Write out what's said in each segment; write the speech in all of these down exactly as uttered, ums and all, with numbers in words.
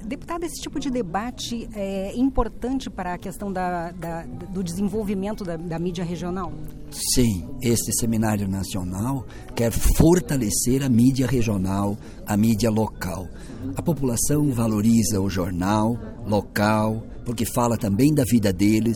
Deputada, esse tipo de debate é importante para a questão da, da, do desenvolvimento da, da mídia regional? Sim, este seminário nacional quer fortalecer a mídia regional, a mídia local. A população valoriza o jornal local, porque fala também da vida deles.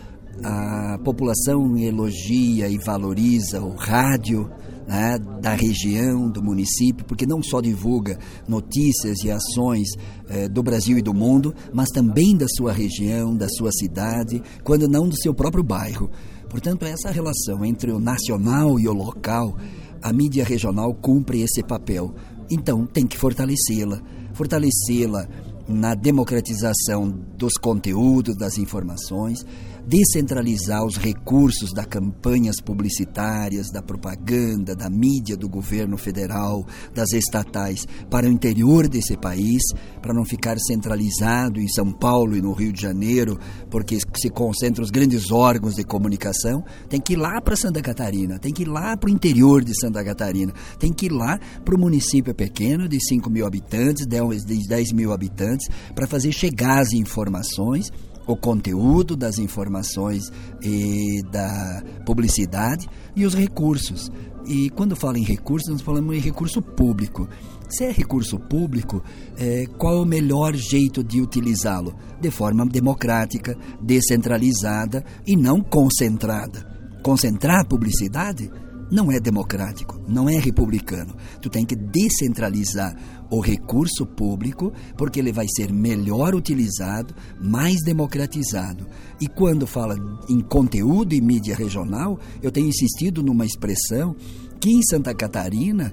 A população elogia e valoriza o rádio, né, da região, do município, porque não só divulga notícias e ações eh, do Brasil e do mundo, mas também da sua região, da sua cidade, quando não do seu próprio bairro. Portanto, essa relação entre o nacional e o local, a mídia regional cumpre esse papel. Então, tem que fortalecê-la, fortalecê-la na democratização dos conteúdos, das informações, descentralizar os recursos das campanhas publicitárias, da propaganda, da mídia do governo federal, das estatais, para o interior desse país, para não ficar centralizado em São Paulo e no Rio de Janeiro, porque se concentram os grandes órgãos de comunicação. Tem que ir lá para Santa Catarina, tem que ir lá para o interior de Santa Catarina, tem que ir lá para o município pequeno de cinco mil habitantes, de dez mil habitantes, para fazer chegar as informações, o conteúdo das informações e da publicidade e os recursos. E quando falo em recursos, nós falamos em recurso público. Se é recurso público, é, qual é o melhor jeito de utilizá-lo? De forma democrática, descentralizada e não concentrada. Concentrar a publicidade não é democrático, não é republicano. Tu tem que descentralizar o recurso público, porque ele vai ser melhor utilizado, mais democratizado. E quando fala em conteúdo e mídia regional, eu tenho insistido numa expressão que em Santa Catarina,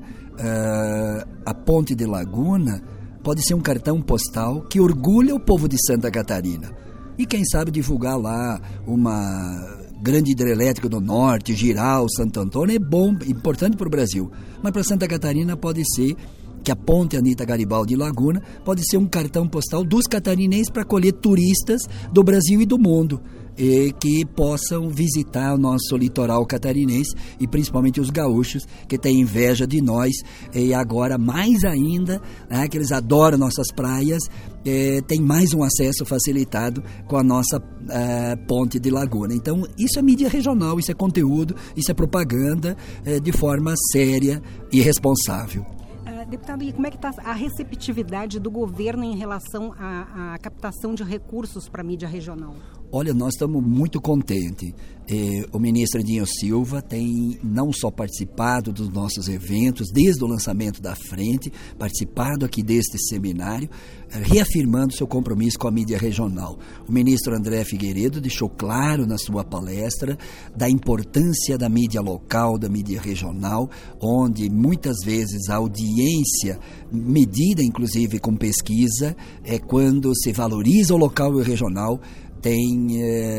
uh, a Ponte de Laguna pode ser um cartão postal que orgulha o povo de Santa Catarina. E quem sabe divulgar lá uma grande hidrelétrica do norte, Giral, Santo Antônio, é bom, importante para o Brasil. Mas para Santa Catarina pode ser que a Ponte Anita Garibaldi Laguna pode ser um cartão postal dos catarinenses para acolher turistas do Brasil e do mundo, e que possam visitar o nosso litoral catarinense, e principalmente os gaúchos, que têm inveja de nós, e agora mais ainda, né, que eles adoram nossas praias, é, tem mais um acesso facilitado com a nossa é, Ponte de Laguna. Então, isso é mídia regional, isso é conteúdo, isso é propaganda, é, de forma séria e responsável. Deputado, e como é que está a receptividade do governo em relação à, à captação de recursos para a mídia regional? Olha, nós estamos muito contentes. Eh, o ministro Edinho Silva tem não só participado dos nossos eventos, desde o lançamento da frente, participado aqui deste seminário, eh, reafirmando seu compromisso com a mídia regional. O ministro André Figueiredo deixou claro na sua palestra da importância da mídia local, da mídia regional, onde muitas vezes a audiência, medida inclusive com pesquisa, é quando se valoriza o local e o regional, tem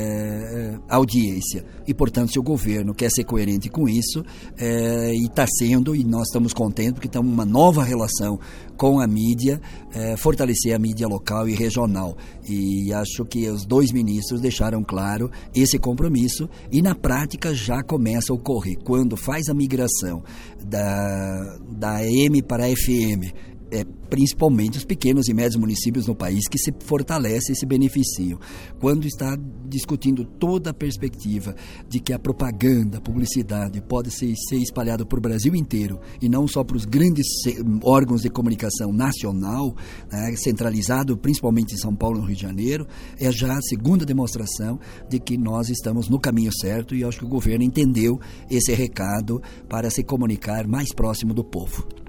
é, audiência. E, portanto, se o governo quer ser coerente com isso, é, e está sendo, e nós estamos contentes, porque estamos numa nova relação com a mídia, é, fortalecer a mídia local e regional. E acho que os dois ministros deixaram claro esse compromisso, e na prática já começa a ocorrer. Quando faz a migração da, da A M para a F M, É, principalmente os pequenos e médios municípios no país que se fortalecem e se beneficiam. Quando está discutindo toda a perspectiva de que a propaganda, a publicidade pode ser, ser espalhada por o Brasil inteiro e não só para os grandes órgãos de comunicação nacional, né, centralizado principalmente em São Paulo e no Rio de Janeiro, é já a segunda demonstração de que nós estamos no caminho certo, e acho que o governo entendeu esse recado para se comunicar mais próximo do povo.